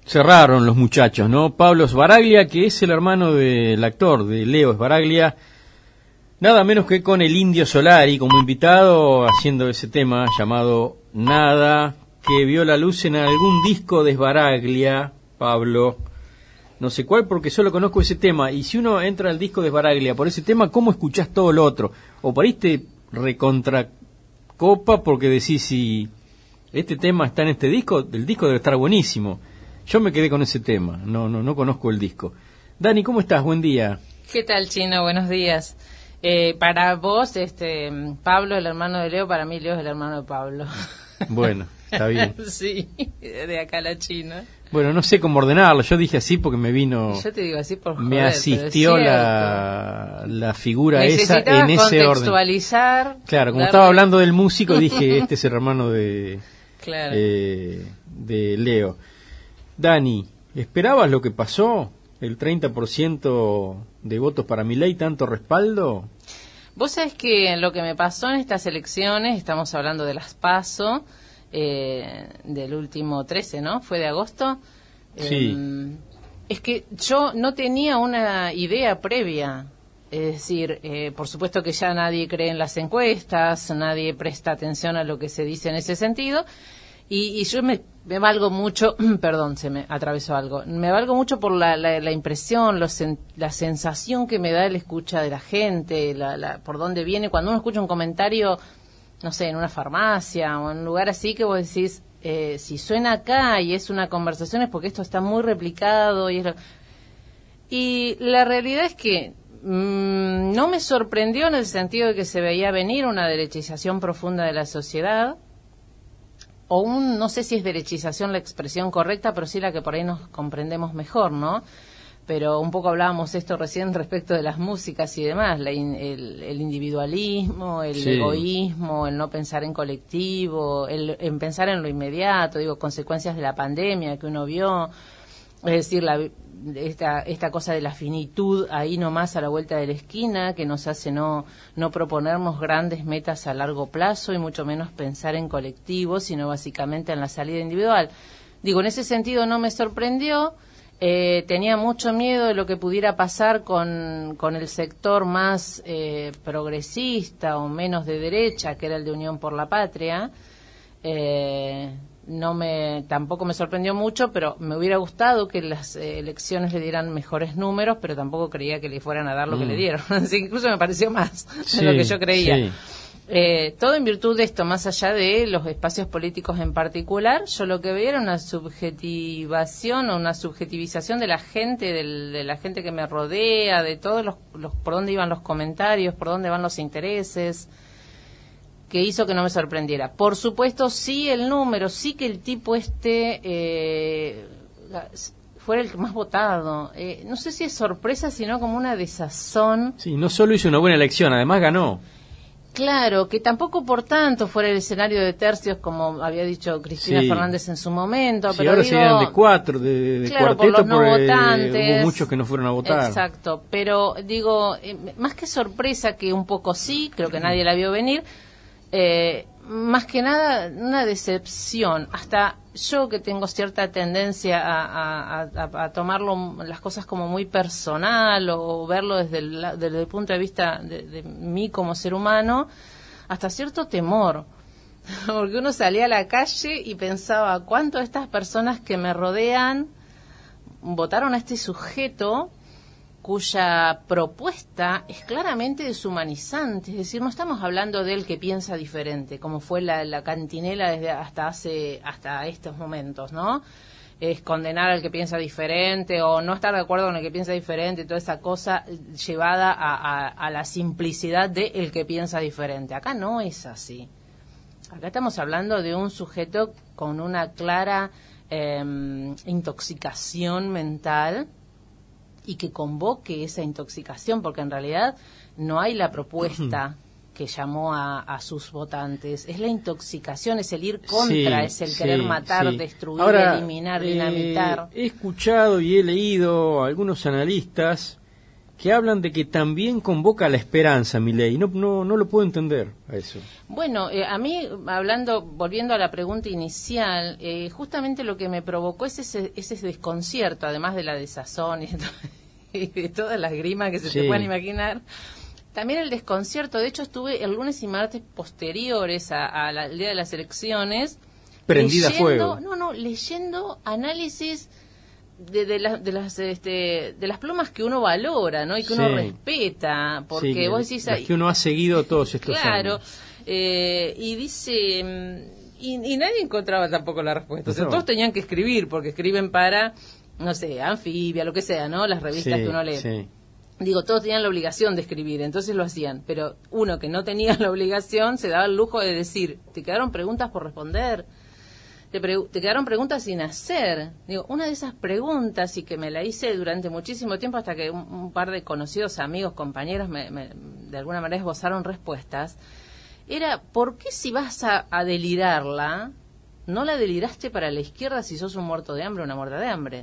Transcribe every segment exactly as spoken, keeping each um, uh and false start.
Cerraron los muchachos, ¿no? Pablo Sbaraglia, que es el hermano del actor, de Leo Sbaraglia, nada menos que con el Indio Solari como invitado, haciendo ese tema llamado Nada, que vio la luz en algún disco de Sbaraglia, Pablo, no sé cuál, porque solo conozco ese tema, y si uno entra al disco de Sbaraglia por ese tema, ¿cómo escuchás todo lo otro? O por ahí te recontracopa porque decís, si este tema está en este disco, el disco debe estar buenísimo. Yo me quedé con ese tema, no no no conozco el disco. Dani, ¿cómo estás? Buen día. ¿Qué tal, Chino? Buenos días. Eh, para vos, este Pablo, el hermano de Leo, para mí Leo es el hermano de Pablo. Bueno, está bien. Sí, de acá a la China. Bueno, no sé cómo ordenarlo, yo dije así porque me vino... Yo te digo así por joder, me asistió la, la figura esa en ese contextualizar, orden. Claro, como darle... estaba hablando del músico, dije, este es el hermano de, claro. eh, de Leo. Dani, ¿esperabas lo que pasó? ¿El treinta por ciento de votos para Milei, tanto respaldo? Vos sabés que lo que me pasó en estas elecciones, estamos hablando de las PASO, eh, del último trece, ¿no? ¿Fue de agosto? Sí. Eh, es que yo no tenía una idea previa. Es decir, eh, por supuesto que ya nadie cree en las encuestas, nadie presta atención a lo que se dice en ese sentido. Y, y yo me, me valgo mucho, perdón, se me atravesó algo, me valgo mucho por la, la, la impresión, los, la sensación que me da el escucha de la gente, la, la, por dónde viene, cuando uno escucha un comentario, no sé, en una farmacia o en un lugar así, que vos decís, eh, si suena acá y es una conversación es porque esto está muy replicado. Y, es lo... y la realidad es que mmm, no me sorprendió en el sentido de que se veía venir una derechización profunda de la sociedad, o un, no sé si es derechización la expresión correcta, pero sí la que por ahí nos comprendemos mejor, ¿no? Pero un poco hablábamos esto recién respecto de las músicas y demás, la in, el, el individualismo, el sí. egoísmo, el no pensar en colectivo, el en pensar en lo inmediato, digo, consecuencias de la pandemia que uno vio, es decir, la, esta esta cosa de la finitud ahí nomás a la vuelta de la esquina, que nos hace no no proponernos grandes metas a largo plazo y mucho menos pensar en colectivo, sino básicamente en la salida individual. Digo, en ese sentido no me sorprendió, eh, tenía mucho miedo de lo que pudiera pasar con, con el sector más eh, progresista o menos de derecha, que era el de Unión por la Patria. eh, No me, tampoco me sorprendió mucho, pero me hubiera gustado que las eh, elecciones le dieran mejores números, pero tampoco creía que le fueran a dar lo mm. que le dieron. Así que incluso me pareció más sí, de lo que yo creía. Sí. Eh, todo en virtud de esto, más allá de los espacios políticos en particular, yo lo que veía era una subjetivación o una subjetivización de la gente, del, de la gente que me rodea, de todos los, los, por dónde iban los comentarios, por dónde van los intereses, que hizo que no me sorprendiera. Por supuesto, sí el número, sí que el tipo este eh, fuera el más votado. Eh, no sé si es sorpresa, sino como una desazón. Sí, no solo hizo una buena elección, además ganó. Claro, que tampoco por tanto fuera el escenario de tercios, como había dicho Cristina sí. Fernández en su momento. Sí, pero ahora digo, serían de cuatro, de, de claro, cuarteto, por los no porque votantes. Hubo muchos que no fueron a votar. Exacto, pero digo, eh, más que sorpresa, que un poco sí, creo que nadie la vio venir, Eh, más que nada una decepción. Hasta yo, que tengo cierta tendencia a, a, a, a tomarlo las cosas como muy personal o verlo desde el, desde el punto de vista de, de mí como ser humano, hasta cierto temor, porque uno salía a la calle y pensaba cuánto de estas personas que me rodean votaron a este sujeto cuya propuesta es claramente deshumanizante. Es decir, no estamos hablando del que piensa diferente, como fue la, la cantinela desde hasta hace hasta estos momentos, ¿no? Es condenar al que piensa diferente o no estar de acuerdo con el que piensa diferente, toda esa cosa llevada a, a, a la simplicidad de el que piensa diferente. Acá no es así. Acá estamos hablando de un sujeto con una clara eh, intoxicación mental, y que convoque esa intoxicación, porque en realidad no hay la propuesta que llamó a, a sus votantes. Es la intoxicación, es el ir contra, sí, es el querer sí, matar, sí. destruir, Ahora, eliminar, eh, dinamitar. He escuchado y he leído a algunos analistas que hablan de que también convoca a la esperanza, Milei. No, no, no lo puedo entender a eso. Bueno, eh, a mí, hablando, volviendo a la pregunta inicial, eh, justamente lo que me provocó es ese, ese desconcierto, además de la desazón y de, y de todas las grimas que se Sí. te puedan imaginar. También el desconcierto. De hecho, estuve el lunes y martes posteriores a, a la- al día de las elecciones Prendida a leyendo, fuego. no, no, leyendo análisis de, de, la- de las este, de las plumas que uno valora, ¿no? Y que uno Sí. respeta, porque Sí, vos decís, las "Ay, que uno ha seguido todos estos claro", años. eh, y dice, mm, y, y nadie encontraba tampoco la respuesta. O sea, No. todos tenían que escribir, porque escriben para, no sé, Anfibia, lo que sea, ¿no? Las revistas Sí, que uno lee. sí. Digo, todos tenían la obligación de escribir, entonces lo hacían. Pero uno que no tenía la obligación se daba el lujo de decir, te quedaron preguntas por responder, te, pre- te quedaron preguntas sin hacer. Digo, una de esas preguntas, y que me la hice durante muchísimo tiempo hasta que un, un par de conocidos, amigos, compañeros, me, me- de alguna manera esbozaron respuestas, era, ¿por qué si vas a, a delirarla, no la deliraste para la izquierda si sos un muerto de hambre o una muerta de hambre?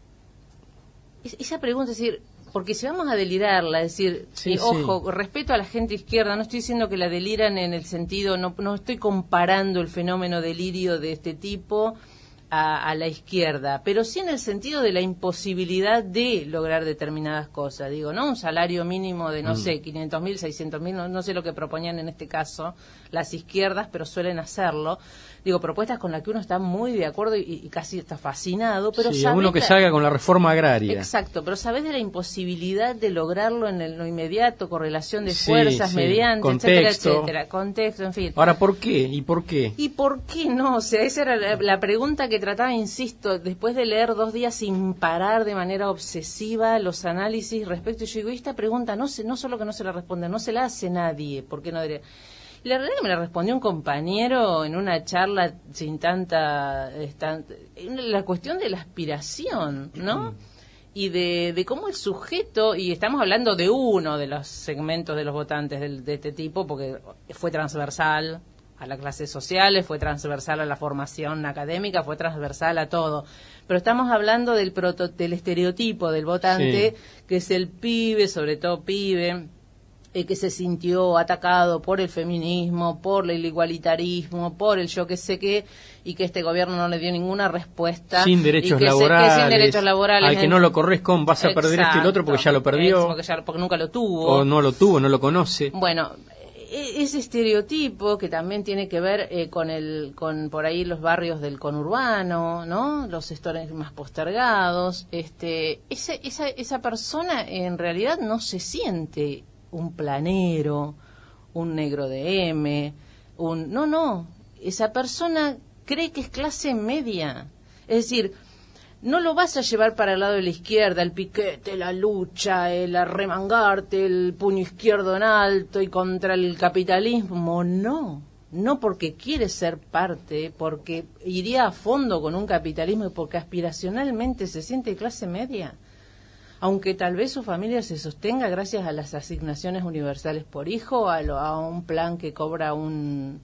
Es- esa pregunta, es decir, porque si vamos a delirarla, es decir, Sí, y, sí. ojo, respeto a la gente izquierda, no estoy diciendo que la deliran en el sentido, no, no estoy comparando el fenómeno delirio de este tipo a, a la izquierda, pero sí en el sentido de la imposibilidad de lograr determinadas cosas. Digo, ¿no? Un salario mínimo de, no Mm. sé, quinientos mil, seiscientos mil, no, no sé lo que proponían en este caso las izquierdas, pero suelen hacerlo. Digo, propuestas con las que uno está muy de acuerdo y, y casi está fascinado, pero Sí, sabés uno que la- salga con la reforma agraria. Exacto, pero sabés de la imposibilidad de lograrlo en el, lo inmediato, correlación de Sí, fuerzas, sí, mediante, contexto. etcétera, etcétera, contexto, en fin. Ahora, ¿por qué? ¿Y por qué? ¿Y por qué no? O sea, esa era la, la pregunta que trataba, insisto, después de leer dos días sin parar de manera obsesiva los análisis respecto. Yo digo, esta pregunta no se, no solo que no se la responde, no se la hace nadie, ¿por qué no debería? Y la realidad es que me la respondió un compañero en una charla sin tanta... esta- la cuestión de la aspiración, ¿no? Y de, de cómo el sujeto, y estamos hablando de uno de los segmentos de los votantes del- de, este tipo, porque fue transversal a las clases sociales, fue transversal a la formación académica, fue transversal a todo. Pero estamos hablando del, proto, del estereotipo del votante, Sí. que es el pibe, sobre todo pibe, eh, que se sintió atacado por el feminismo, por el igualitarismo, por el yo que sé qué, y que este gobierno no le dio ninguna respuesta. Sin y derechos que se- laborales. que sin derechos laborales. Al que en- no lo corres con vas a perder esto y lo otro porque ya lo Exacto, perdió. ex- Porque, ya- porque nunca lo tuvo. O no lo tuvo, no lo conoce. Bueno, e- ese estereotipo que también tiene que ver eh, con el, con por ahí los barrios del conurbano, ¿no? Los sectores más postergados. Este, ese, esa, esa persona en realidad no se siente un planero, un negro de M, un, no, no. Esa persona cree que es clase media. Es decir, no lo vas a llevar para el lado de la izquierda, el piquete, la lucha, el arremangarte, el puño izquierdo en alto y contra el capitalismo. No, no porque quiere ser parte, porque iría a fondo con un capitalismo y porque aspiracionalmente se siente clase media. Aunque tal vez su familia se sostenga gracias a las asignaciones universales por hijo, a, lo, a un plan que cobra un,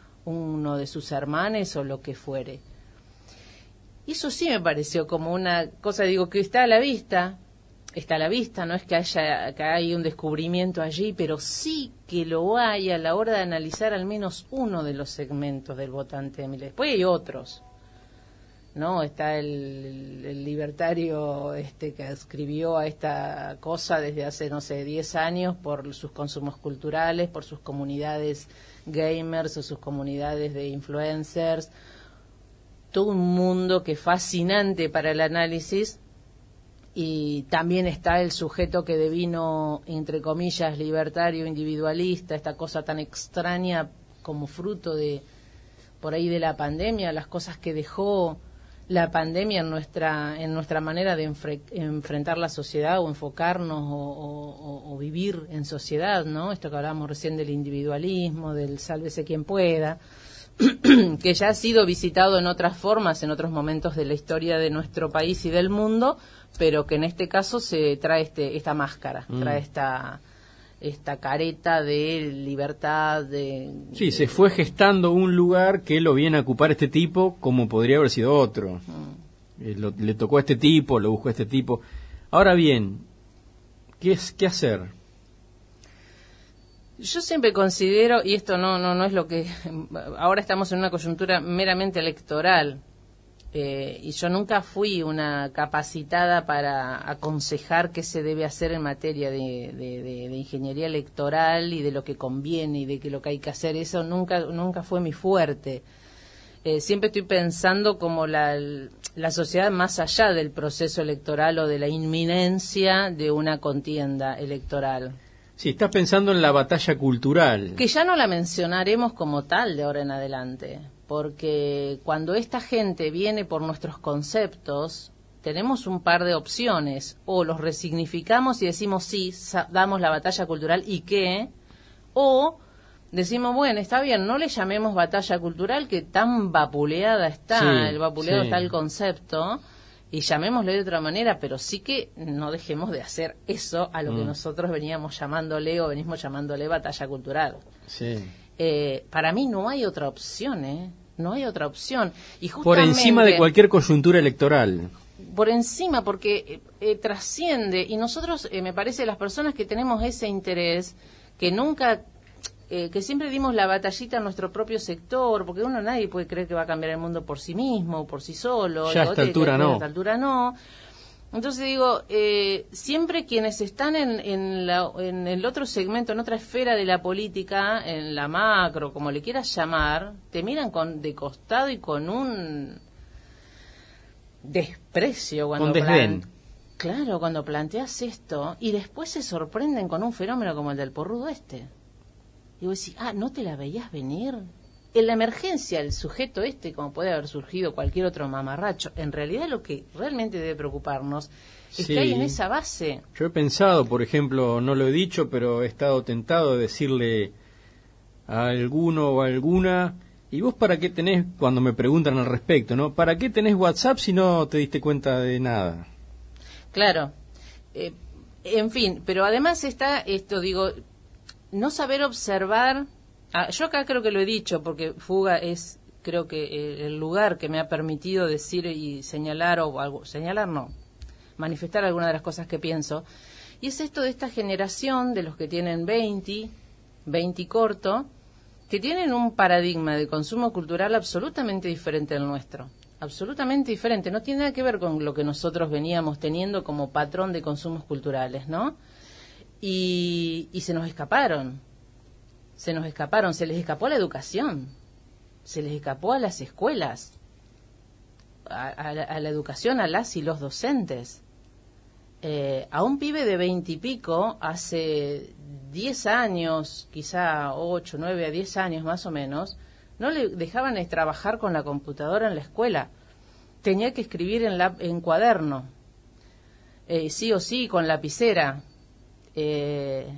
uno de sus hermanos o lo que fuere. Y eso sí me pareció como una cosa, digo, que está a la vista, está a la vista, no es que haya que hay un descubrimiento allí, pero sí que lo hay a la hora de analizar al menos uno de los segmentos del votante de Milei. Después hay otros, ¿no? Está el, el libertario este que escribió a esta cosa desde hace, no sé, diez años por sus consumos culturales, por sus comunidades gamers o sus comunidades de influencers. Todo un mundo que es fascinante para el análisis, y también está el sujeto que devino, entre comillas, libertario, individualista, esta cosa tan extraña como fruto de, por ahí, de la pandemia, las cosas que dejó la pandemia en nuestra en nuestra manera de enfre- enfrentar la sociedad o enfocarnos o, o, o vivir en sociedad, ¿no? Esto que hablábamos recién del individualismo, del sálvese quien pueda, que ya ha sido visitado en otras formas, en otros momentos de la historia de nuestro país y del mundo, pero que en este caso se trae este esta máscara, Mm. trae esta esta careta de libertad, de... Sí, de- se fue gestando un lugar que lo viene a ocupar este tipo como podría haber sido otro. Mm. Eh, lo- le tocó a este tipo, lo buscó a este tipo. Ahora bien, ¿qué es qué hacer? Yo siempre considero, y esto no, no, no es lo que... Ahora estamos en una coyuntura meramente electoral, eh, y yo nunca fui una capacitada para aconsejar qué se debe hacer en materia de, de, de, de ingeniería electoral y de lo que conviene y de que lo que hay que hacer. Eso nunca, nunca fue mi fuerte. Eh, siempre estoy pensando como la, la sociedad más allá del proceso electoral o de la inminencia de una contienda electoral. Sí, estás pensando en la batalla cultural. Que ya no la mencionaremos como tal de ahora en adelante, porque cuando esta gente viene por nuestros conceptos, tenemos un par de opciones. O los resignificamos y decimos sí, damos la batalla cultural y qué, o decimos, bueno, está bien, no le llamemos batalla cultural, que tan vapuleada está, sí, el vapuleado sí. está el concepto, y llamémosle de otra manera, pero sí que no dejemos de hacer eso a lo mm. que nosotros veníamos llamándole o venimos llamándole batalla cultural. Sí. Eh, para mí no hay otra opción, ¿eh? No hay otra opción. Y por encima de cualquier coyuntura electoral. Por encima, porque eh, eh, trasciende, y nosotros, eh, me parece, las personas que tenemos ese interés, que nunca... Eh, que siempre dimos la batallita a nuestro propio sector, porque uno nadie puede creer que va a cambiar el mundo por sí mismo, por sí solo. Ya a esta altura no. A esta altura no. Entonces digo, eh, siempre quienes están en, en, la, en el otro segmento, en otra esfera de la política, en la macro, como le quieras llamar, te miran con de costado y con un desprecio cuando con desdén. Plan, claro, cuando planteas esto, y después se sorprenden con un fenómeno como el del porrudo este. Y vos decís, ah, ¿no te la veías venir? En la emergencia, el sujeto este, como puede haber surgido cualquier otro mamarracho, en realidad lo que realmente debe preocuparnos es sí. que hay en esa base. Yo he pensado, por ejemplo, no lo he dicho, pero he estado tentado de decirle a alguno o a alguna, ¿y vos para qué tenés, cuando me preguntan al respecto, ¿no? ¿Para qué tenés WhatsApp si no te diste cuenta de nada? Claro. Eh, en fin, pero además está esto, digo... No saber observar, ah, yo acá creo que lo he dicho, porque Fuga es, creo que el lugar que me ha permitido decir y señalar, o algo, señalar no, manifestar alguna de las cosas que pienso, y es esto de esta generación de los que tienen veinte, veinte y corto, que tienen un paradigma de consumo cultural absolutamente diferente del nuestro, absolutamente diferente, no tiene nada que ver con lo que nosotros veníamos teniendo como patrón de consumos culturales, ¿no? Y, y se nos escaparon, se nos escaparon, se les escapó a la educación, se les escapó a las escuelas, a, a, la, a la educación, a las y los docentes. Eh, a un pibe de veinte y pico, hace diez años, quizá ocho, nueve a diez años más o menos, no le dejaban de trabajar con la computadora en la escuela, tenía que escribir en, la, en cuaderno, eh, sí o sí, con lapicera. Eh,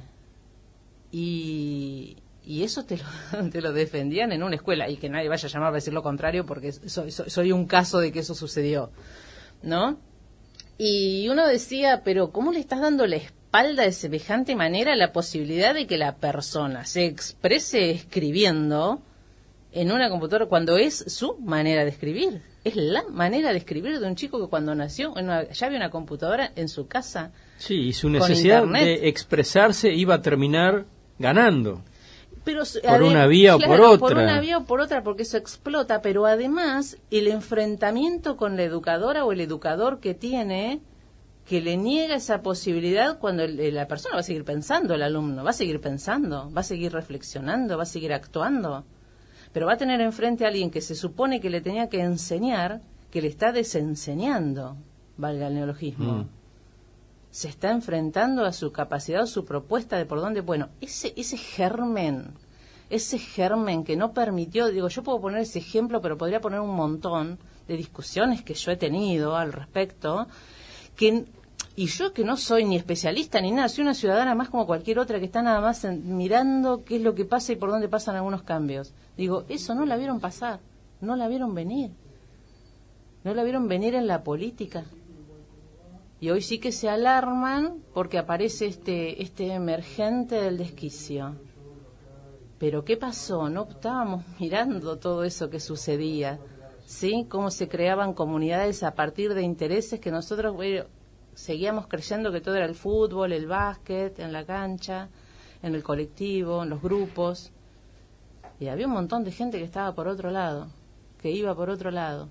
y, y eso te lo, te lo defendían en una escuela, y que nadie vaya a llamar a decir lo contrario, porque soy, soy, soy un caso de que eso sucedió, ¿no? Y uno decía, pero ¿cómo le estás dando la espalda de semejante manera a la posibilidad de que la persona se exprese escribiendo en una computadora cuando es su manera de escribir? Es la manera de escribir de un chico que cuando nació una, ya había una computadora en su casa. Sí, y su necesidad de expresarse iba a terminar ganando. Pero, por una vía claro, o por otra. Por una vía o por otra, porque eso explota, pero además el enfrentamiento con la educadora o el educador que tiene, que le niega esa posibilidad cuando el, la persona va a seguir pensando, el alumno, va a seguir pensando, va a seguir reflexionando, va a seguir actuando. Pero va a tener enfrente a alguien que se supone que le tenía que enseñar, que le está desenseñando, valga el neologismo. Mm. Se está enfrentando a su capacidad o su propuesta de por dónde... Bueno, ese ese germen, ese germen que no permitió... Digo, yo puedo poner ese ejemplo, pero podría poner un montón de discusiones que yo he tenido al respecto, que... Y yo que no soy ni especialista ni nada, soy una ciudadana más como cualquier otra que está nada más en, mirando qué es lo que pasa y por dónde pasan algunos cambios. Digo, eso no la vieron pasar, no la vieron venir. No la vieron venir en la política. Y hoy sí que se alarman porque aparece este, este emergente del desquicio. Pero ¿qué pasó? No estábamos mirando todo eso que sucedía, ¿sí? Cómo se creaban comunidades a partir de intereses que nosotros... Bueno, seguíamos creyendo que todo era el fútbol, el básquet, en la cancha, en el colectivo, en los grupos. Y había un montón de gente que estaba por otro lado, que iba por otro lado.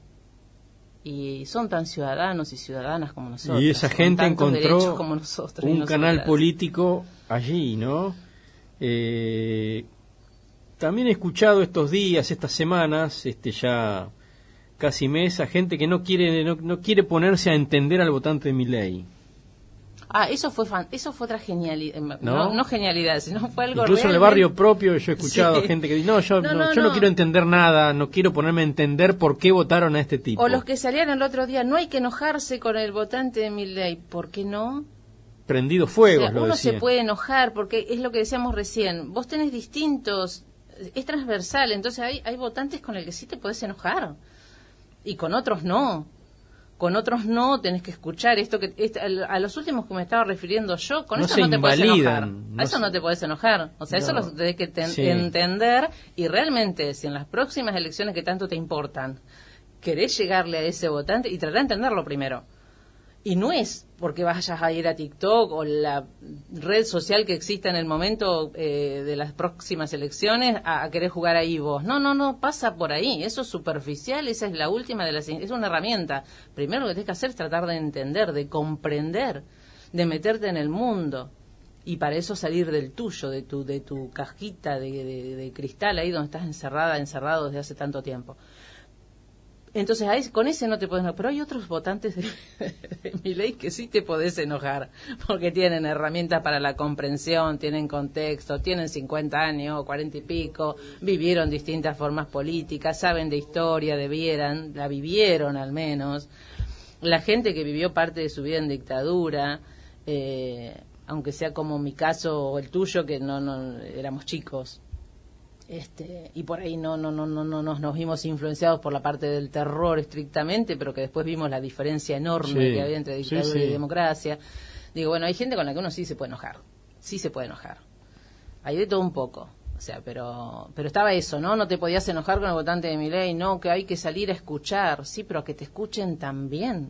Y son tan ciudadanos y ciudadanas como nosotros. Y esa gente encontró como nosotros un canal político allí, ¿no? Eh, también he escuchado estos días, estas semanas, este ya casi mes, a gente que no quiere no, no quiere ponerse a entender al votante de Milei. Ah, eso fue fan, eso fue otra genialidad, ¿No? no, no genialidad, sino fue algo incluso realmente... en el barrio propio yo he escuchado sí. gente que dice, no, yo no, no, no, yo no no quiero entender nada, no quiero ponerme a entender por qué votaron a este tipo. O los que salían el otro día, no hay que enojarse con el votante de Milei, ¿por qué no? Prendido fuego, o sea, lo uno decía. Se puede enojar, porque es lo que decíamos recién, vos tenés distintos, es transversal, entonces hay, hay votantes con el que sí te podés enojar, y con otros no. Con otros no, tenés que escuchar esto que este, a los últimos que me estaba refiriendo yo, con no eso no te podés enojar. No a eso se... no te podés enojar. O sea, no. eso lo tenés que ten, sí. entender, y realmente, si en las próximas elecciones que tanto te importan, querés llegarle a ese votante, y tratar de entenderlo primero. Y no es porque vayas a ir a TikTok o la red social que exista en el momento eh, de las próximas elecciones a, a querer jugar ahí vos. No, no, no, pasa por ahí. Eso es superficial, esa es la última de las... Es una herramienta. Primero lo que tienes que hacer es tratar de entender, de comprender, de meterte en el mundo. Y para eso salir del tuyo, de tu de tu cajita de, de, de cristal ahí donde estás encerrada, encerrado desde hace tanto tiempo. Entonces, ahí, con ese no te puedes enojar. Pero hay otros votantes de, de Milei que sí te podés enojar, porque tienen herramientas para la comprensión, tienen contexto, tienen cincuenta años, cuarenta y pico, vivieron distintas formas políticas, saben de historia, debieran, la vivieron al menos. La gente que vivió parte de su vida en dictadura, eh, aunque sea como mi caso o el tuyo, que no, no éramos chicos. Este, y por ahí no no no no no nos, nos vimos influenciados por la parte del terror estrictamente, pero que después vimos la diferencia enorme sí, que había entre dictadura sí, sí. y democracia. Digo, bueno, hay gente con la que uno sí se puede enojar, sí se puede enojar. Hay de todo un poco, o sea, pero pero estaba eso, ¿no? No te podías enojar con el votante de Milei, no, que hay que salir a escuchar, sí, pero a que te escuchen también.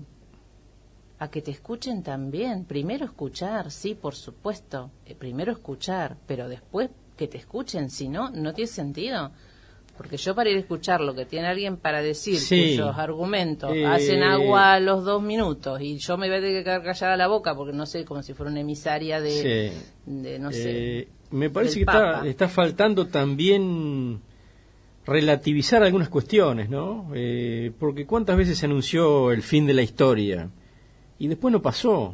A que te escuchen también. Primero escuchar, sí, por supuesto. Eh, primero escuchar, pero después que te escuchen, si no, no tiene sentido. Porque yo para ir a escuchar lo que tiene alguien para decir, sí. cuyos argumentos eh... hacen agua a los dos minutos, y yo me voy a tener que quedar callada la boca, porque no sé, como si fuera una emisaria de, sí. de no sé. Eh, me parece que está, está faltando también relativizar algunas cuestiones, ¿no? Eh, porque cuántas veces se anunció el fin de la historia y después no pasó.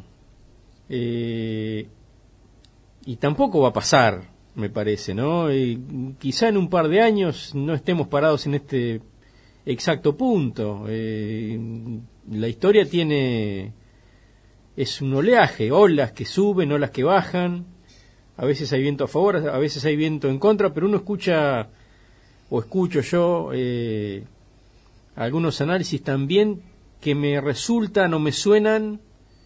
Eh, y tampoco va a pasar, me parece, ¿no? Y quizá en un par de años no estemos parados en este exacto punto. Eh, la historia tiene... es un oleaje, olas que suben, olas que bajan. A veces hay viento a favor, a veces hay viento en contra, pero uno escucha, o escucho yo, eh, algunos análisis también que me resultan o me suenan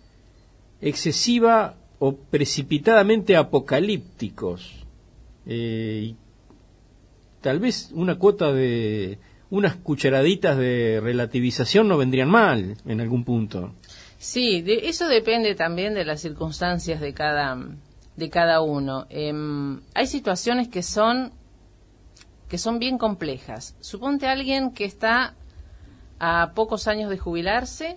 excesiva o precipitadamente apocalípticos. Eh, tal vez una cuota de unas cucharaditas de relativización no vendrían mal en algún punto. Sí, de, eso depende también de las circunstancias de cada de cada uno. Eh, hay situaciones que son que son bien complejas. Suponte a alguien que está a pocos años de jubilarse,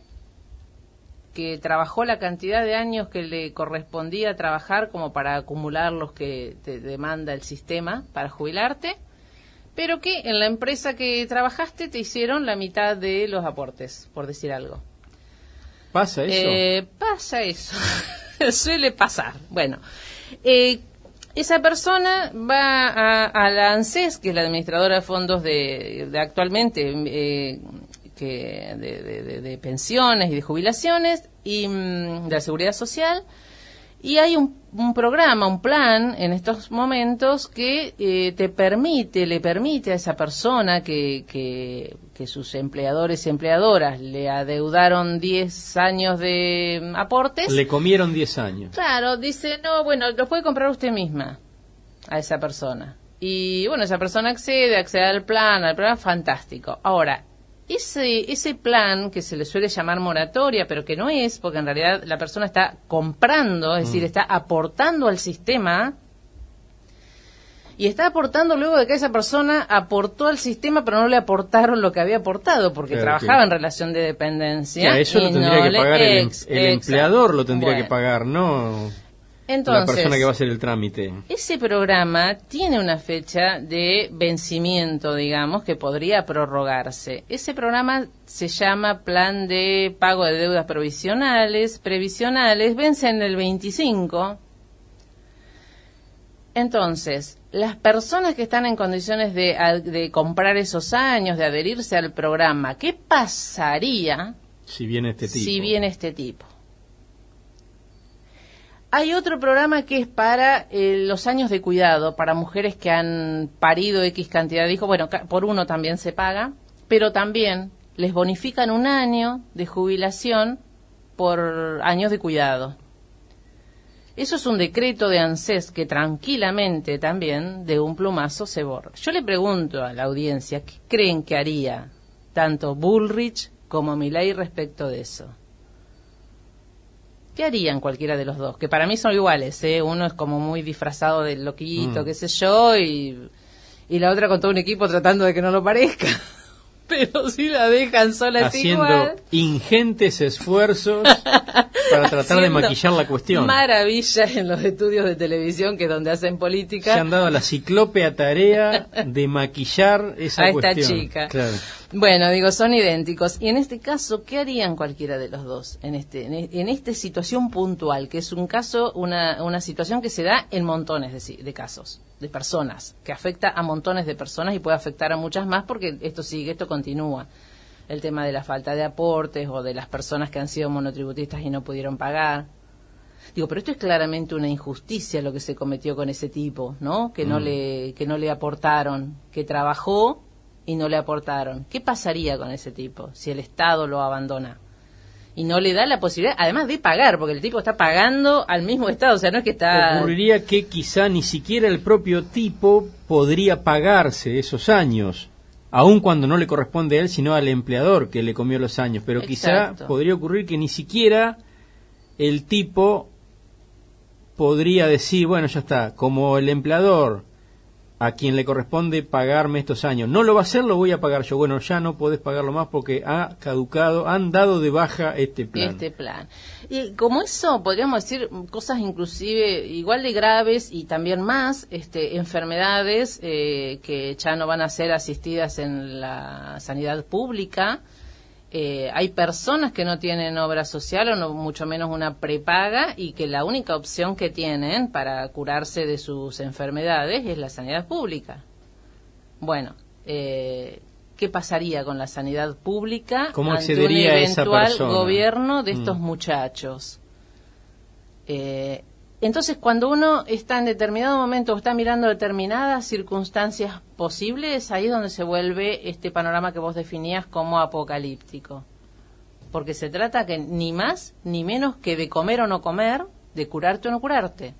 que trabajó la cantidad de años que le correspondía trabajar como para acumular los que te demanda el sistema para jubilarte, pero que en la empresa que trabajaste te hicieron la mitad de los aportes, por decir algo. ¿Pasa eso? Eh, pasa eso. Suele pasar. Bueno, eh, esa persona va a, a la ANSES, que es la administradora de fondos de, de actualmente... Eh, Que de, de, de pensiones y de jubilaciones y mm, de la seguridad social, y hay un, un programa, un plan en estos momentos que eh, te permite, le permite a esa persona que, que, que sus empleadores y empleadoras le adeudaron diez años de aportes. Le comieron diez años. Claro, dice, no, bueno, lo puede comprar usted misma a esa persona. Y bueno, esa persona accede, accede al plan, al programa, fantástico. Ahora, ese, ese plan que se le suele llamar moratoria, pero que no es, porque en realidad la persona está comprando, es mm. decir, está aportando al sistema, y está aportando luego de que esa persona aportó al sistema, pero no le aportaron lo que había aportado, porque claro, trabajaba que... en relación de dependencia. Ya, eso lo tendría no que pagar el, ex, el empleador, lo tendría bueno. que pagar, no Entonces, la persona que va a hacer el trámite. Ese programa tiene una fecha de vencimiento, digamos, que podría prorrogarse. Ese programa se llama Plan de Pago de Deudas Provisionales, Previsionales, vence en el veinticinco. Entonces, las personas que están en condiciones de, de comprar esos años, de adherirse al programa, ¿qué pasaría si viene este tipo? Si viene este tipo? Hay otro programa que es para eh, los años de cuidado, para mujeres que han parido X cantidad de hijos. Bueno, por uno también se paga, pero también les bonifican un año de jubilación por años de cuidado. Eso es un decreto de ANSES que tranquilamente también de un plumazo se borra. Yo le pregunto a la audiencia, ¿qué creen que haría tanto Bullrich como Milei respecto de eso? ¿Qué harían cualquiera de los dos? Que para mí son iguales, ¿eh? Uno es como muy disfrazado de loquito, mm. qué sé yo, y, y la otra con todo un equipo tratando de que no lo parezca. Pero si la dejan sola haciendo igual. Ingentes esfuerzos para tratar de maquillar la cuestión. Maravillas en los estudios de televisión, que es donde hacen política. Se han dado la ciclópea tarea de maquillar esa a cuestión. A esta chica. Claro. Bueno, digo, son idénticos. Y en este caso, ¿qué harían cualquiera de los dos? En este, en esta situación puntual, que es un caso, una, una situación que se da en montones de, de casos, de personas, que afecta a montones de personas y puede afectar a muchas más, porque esto sigue, esto continúa. El tema de la falta de aportes o de las personas que han sido monotributistas y no pudieron pagar. Digo, pero esto es claramente una injusticia lo que se cometió con ese tipo, ¿no? Que mm. no le, que no le aportaron, que trabajó y no le aportaron. ¿Qué pasaría con ese tipo si el Estado lo abandona? Y no le da la posibilidad, además de pagar, porque el tipo está pagando al mismo Estado, o sea, no es que está... Ocurriría que quizá ni siquiera el propio tipo podría pagarse esos años, aun cuando no le corresponde a él, sino al empleador que le comió los años. Pero Exacto. quizá podría ocurrir que ni siquiera el tipo podría decir, bueno, ya está, como el empleador a quien le corresponde pagarme estos años no lo va a hacer, lo voy a pagar yo. Bueno, ya no podés pagarlo más porque ha caducado, han dado de baja este plan. Este plan. Y como eso, podríamos decir cosas inclusive igual de graves y también más, este, enfermedades eh, que ya no van a ser asistidas en la sanidad pública. Eh, hay personas que no tienen obra social o no, mucho menos una prepaga, y que la única opción que tienen para curarse de sus enfermedades es la sanidad pública. Bueno, eh, ¿qué pasaría con la sanidad pública ¿Cómo ante accedería un eventual esa persona? Gobierno de estos mm. muchachos? Eh, Entonces, cuando uno está en determinado momento o está mirando determinadas circunstancias posibles, ahí es donde se vuelve este panorama que vos definías como apocalíptico. Porque se trata que ni más ni menos que de comer o no comer, de curarte o no curarte.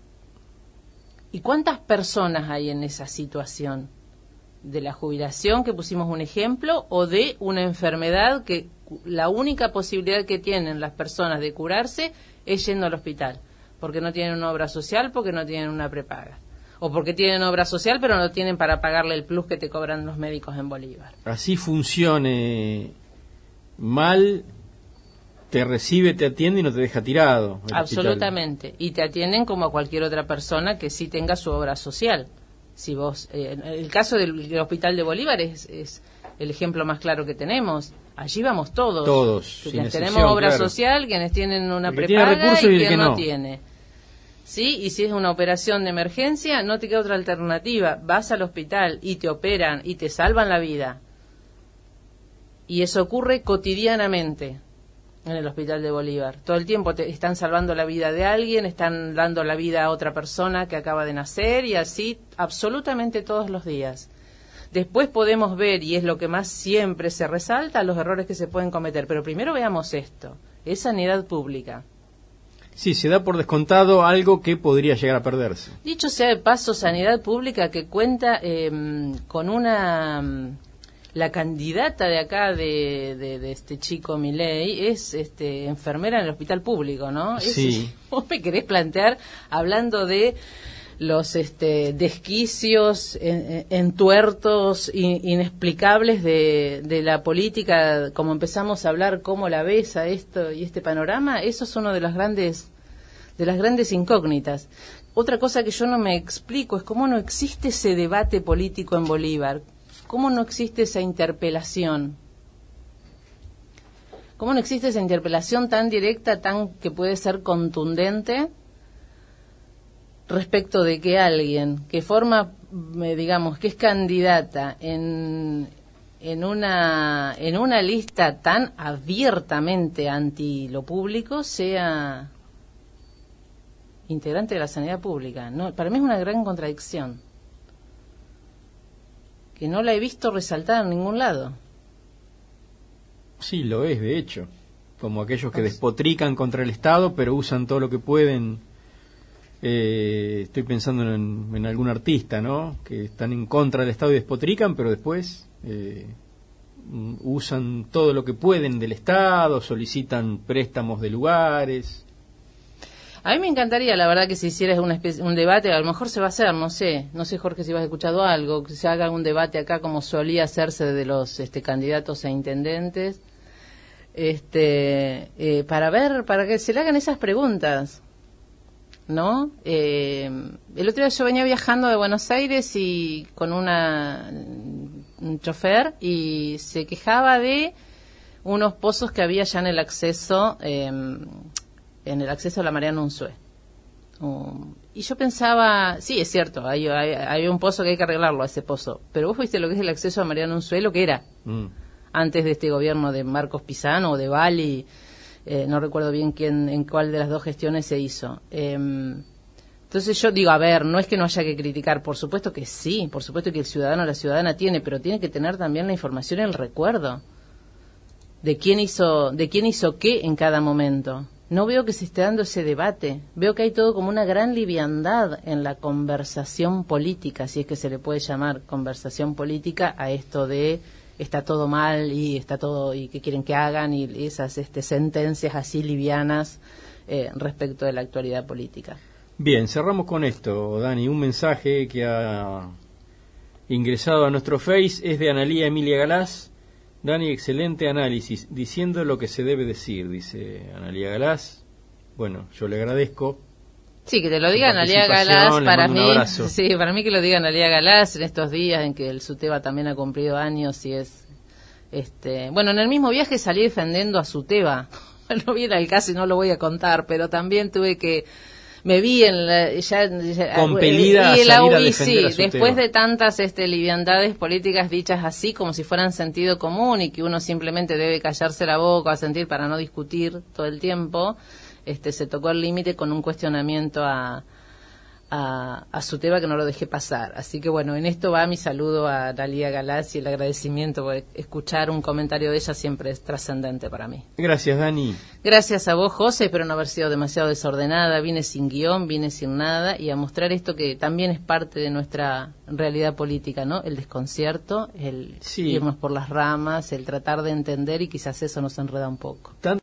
¿Y cuántas personas hay en esa situación? De la jubilación, que pusimos un ejemplo, o de una enfermedad que la única posibilidad que tienen las personas de curarse es yendo al hospital. Porque no tienen una obra social, porque no tienen una prepaga. O porque tienen obra social, pero no tienen para pagarle el plus que te cobran los médicos en Bolívar. Así funcione mal, te recibe, te atiende y no te deja tirado. Absolutamente. Hospital. Y te atienden como a cualquier otra persona que sí tenga su obra social. Si vos, eh, el caso del, del Hospital de Bolívar es, es el ejemplo más claro que tenemos. Allí vamos todos. Todos. Quienes tenemos obra claro. social, quienes tienen una el prepaga y, y quien que no, no tiene. ¿Sí? Y si es una operación de emergencia, no te queda otra alternativa. Vas al hospital y te operan y te salvan la vida. Y eso ocurre cotidianamente en el Hospital de Bolívar. Todo el tiempo te están salvando la vida de alguien, están dando la vida a otra persona que acaba de nacer, y así absolutamente todos los días. Después podemos ver, y es lo que más siempre se resalta, los errores que se pueden cometer. Pero primero veamos esto. Es sanidad pública. Sí, se da por descontado algo que podría llegar a perderse. Dicho sea de paso, sanidad pública que cuenta eh, con una la candidata de acá de, de, de este chico Milei es este enfermera en el hospital público, ¿no? Sí. Es, vos me querés plantear hablando de los este, desquicios, en, entuertos, in, inexplicables de, de la política, como empezamos a hablar, cómo la ves a esto y este panorama. Eso es uno de los grandes, de las grandes incógnitas. Otra cosa que yo no me explico es cómo no existe ese debate político en Bolívar, cómo no existe esa interpelación, cómo no existe esa interpelación tan directa, tan que puede ser contundente, respecto de que alguien que forma, digamos, que es candidata en, en una en una lista tan abiertamente anti lo público sea integrante de la sanidad pública. No, para mí es una gran contradicción que no la he visto resaltada en ningún lado. Sí, lo es, de hecho, como aquellos que despotrican contra el Estado, pero usan todo lo que pueden. Eh, estoy pensando en, en algún artista, ¿no? Que están en contra del Estado y despotrican, pero después eh, usan todo lo que pueden del Estado, solicitan préstamos de lugares. A mí me encantaría, la verdad, que se hiciera una especie, un debate, a lo mejor se va a hacer, no sé, no sé, Jorge, si vas escuchado algo, que se haga un debate acá como solía hacerse de los este, candidatos a intendentes, este, eh, para ver, para que se le hagan esas preguntas. ¿No? Eh, el otro día yo venía viajando de Buenos Aires y con una un chofer y se quejaba de unos pozos que había ya en el acceso eh, en el acceso a la Mariano Unzué. Um, y yo pensaba, sí, es cierto, hay, hay, hay un pozo que hay que arreglarlo, a ese pozo, pero vos viste lo que es el acceso a Mariano Unzué, lo que era mm. antes de este gobierno de Marcos Pizano o de Bali. Eh, no recuerdo bien quién, en cuál de las dos gestiones se hizo. Eh, entonces yo digo, a ver, no es que no haya que criticar, por supuesto que sí, por supuesto que el ciudadano o la ciudadana tiene, pero tiene que tener también la información y el recuerdo de quién hizo, de quién hizo qué en cada momento. No veo que se esté dando ese debate, veo que hay todo como una gran liviandad en la conversación política, si es que se le puede llamar conversación política a esto de está todo mal y está todo y qué quieren que hagan y esas este, sentencias así livianas eh, respecto de la actualidad política. Bien, cerramos con esto, Dani. Un mensaje que ha ingresado a nuestro Face es de Analía Emilia Galás. Dani, excelente análisis, diciendo lo que se debe decir, dice Analía Galás. Bueno, yo le agradezco. Sí, que te lo diga Analía Galás, para mí, sí, para mí que lo diga Analía Galás en estos días en que el SUTEBA también ha cumplido años y es, este, bueno, en el mismo viaje salí defendiendo a SUTEBA, no viene al caso y no lo voy a contar, pero también tuve que, me vi en la, ya, ya compelida y a salir a defender a SUTEBA. Después de tantas este, liviandades políticas dichas así como si fueran sentido común y que uno simplemente debe callarse la boca, sentir para no discutir todo el tiempo. Este, se tocó el límite con un cuestionamiento a, a, a SUTEBA que no lo dejé pasar. Así que bueno, en esto va mi saludo a Analía Galás y el agradecimiento por escuchar un comentario de ella siempre es trascendente para mí. Gracias, Dani. Gracias a vos, José, espero no haber sido demasiado desordenada. Vine sin guión, vine sin nada y a mostrar esto que también es parte de nuestra realidad política, ¿no? El desconcierto, el sí. irnos por las ramas, el tratar de entender y quizás eso nos enreda un poco. Tan